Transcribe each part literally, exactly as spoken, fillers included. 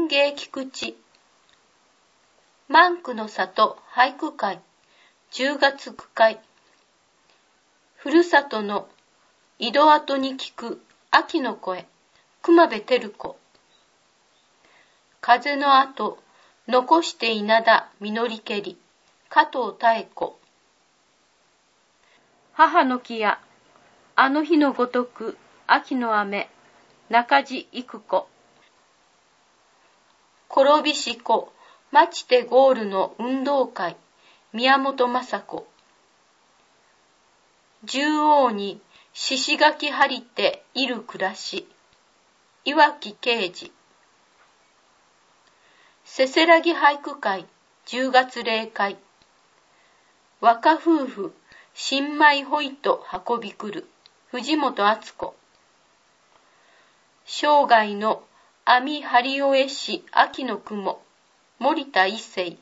文芸菊池万句の里俳句会じゅうがつくかい。ふるさとの井戸跡に聞く秋の声、熊部照子。風の後残して稲田実りけり、加藤妙子。母の木やあの日のごとく秋の雨、中地育子。転びし子、まちてゴールの運動会、宮本雅子。縦横に獅子垣張りている暮らし、岩木啓治。せせらぎ俳句会じゅうがつ例会。若夫婦新米ほいと運び来る、藤本敦子。生涯の網張り終えし秋の雲、森田一世。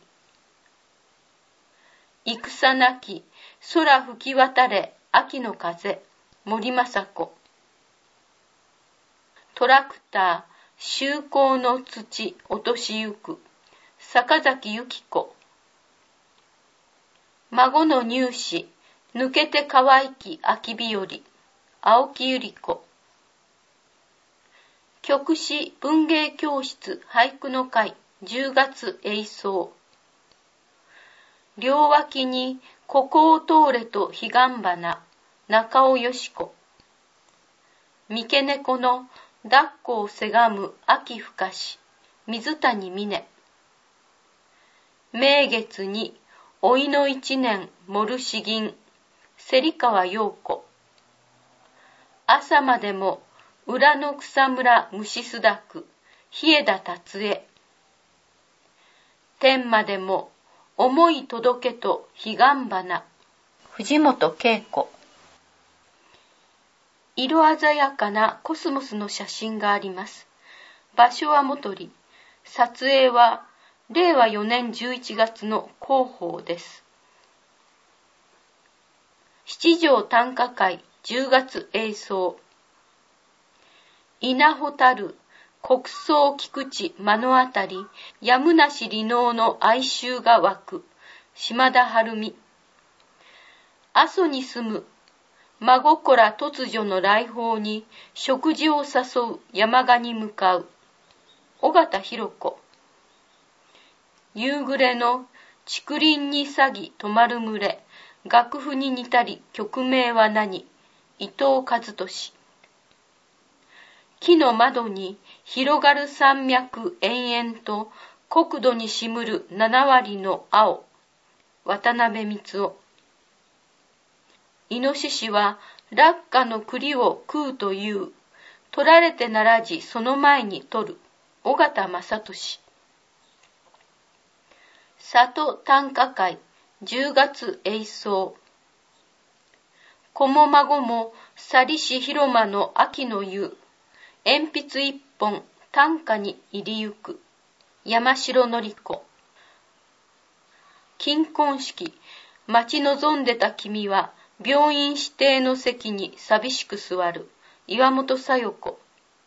戦なき空吹き渡れ秋の風、森昌子。トラクター周行の土落としゆく、坂崎由紀子。孫の乳歯抜けて可愛き秋日和、青木百合子。曲師文芸教室俳句の会じゅうがつ永草。両脇にここを通れと彼岸花、中尾よし子。三毛猫の抱っこをせがむ秋深し、水谷峰。名月に老いの一年盛る詩吟、芹川陽子。朝までも裏の草むら虫すだく、日枝達恵。天までも思い届けと彼岸花、藤本恵子。色鮮やかなコスモスの写真があります。場所はもとり、撮影はれいわよねんじゅういちがつの広報です。七条短歌会じゅうがつ永草。稲穂たる国葬菊池目のあたり、やむなし離農の哀愁が湧く、島田晴美。阿蘇に住む真心突如の来訪に食事を誘う山鹿に向かう、尾形弘子。夕暮れの竹林に詐欺止まる群れ、楽譜に似たり曲名は何、伊藤和俊。木の窓に広がる山脈延々と国土にしむる七割の青、渡辺光夫。イノシシは落下の栗を食うという、取られてならじその前に取る、尾形正俊。里短歌会じゅうがつ永草。子も孫も去りし広間の秋の夕、鉛筆一本短歌に入りゆく、山城のり子。金婚式待ち望んでた君は病院指定の席に寂しく座る、岩本小夜子。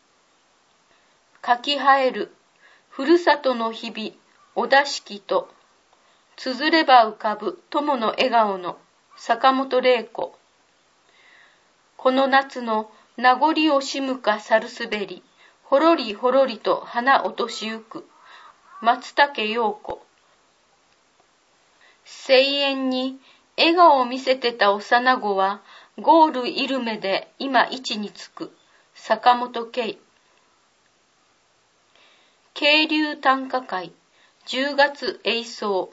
書き生えるふるさとの日々おだしきと、綴れば浮かぶ友の笑顔の坂本玲子。この夏の名残惜しむか猿滑り、ほろりほろりと花落としゆく、松竹陽子。声援に笑顔を見せてた幼子は、ゴールイルメで今位置につく、坂本圭。渓流短歌会じゅうがつ永草。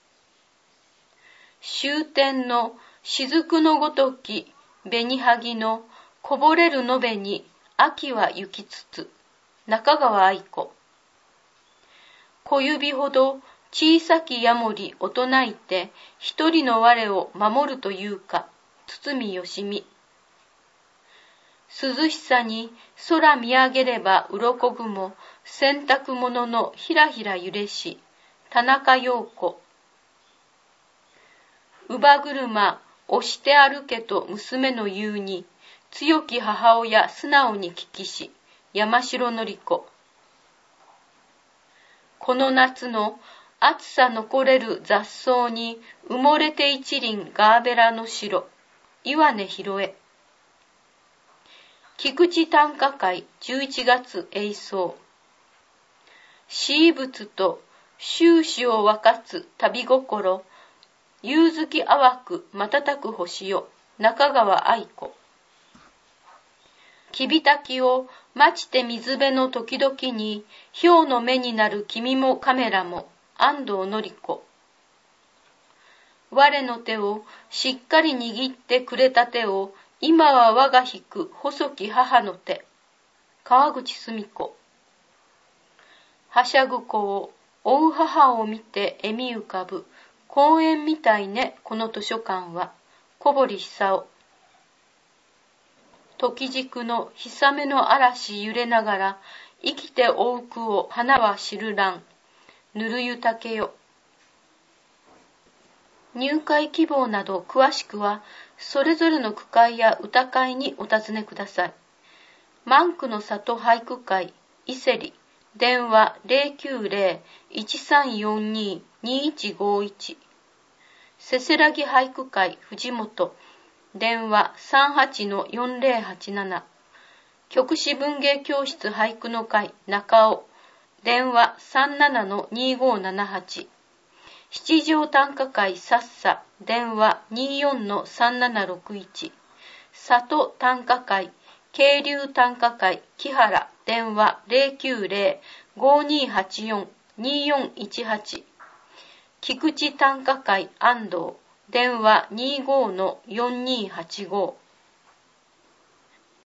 終点の雫のごとき紅はぎのこぼれるのべに秋は行きつつ、中川愛子。小指ほど小さきヤモリ大人いて、一人の我を守るというか、堤義美。涼しさに空見上げれば鱗雲、洗濯物のひらひら揺れし、田中陽子。乳母車押して歩けと娘の言うに、強き母親素直に聞きし、山城のり子。 この夏の暑さ残れる雑草に埋もれて一輪ガーベラの白、岩根広江。菊池短歌会じゅういちがつ永草。詩物と終始を分かつ旅心、夕月淡く瞬く星よ、中川愛子。きびたきを待ちて水辺の時々に、氷の目になる君もカメラも、安藤のり子。我の手をしっかり握ってくれた手を、今は我が引く細き母の手、川口澄子。はしゃぐ子を追う母を見て笑み浮かぶ、公園みたいねこの図書館は、小堀久夫。時軸の氷雨の嵐揺れながら、生きて追う句を花は知るらん、ぬるゆたけよ。入会希望など詳しくは、それぞれの区会や歌会にお尋ねください。万句の里俳句会、伊勢里、電話 ゼロきゅうゼロ いちさんよんに にいちごいち。せせらぎ俳句会、藤本、電話 さんはちのよんゼロはちなな。局詩文芸教室俳句の会、中尾、電話 さんななのにごななはち。七条短歌会さっさ、電話 にじゅうよんのさんななろくいち。里短歌会、渓流短歌会木原、電話 ゼロきゅうゼロ ごにはちよん によんいちはち。菊池短歌会安藤、電話 にじゅうごのよんにはちご。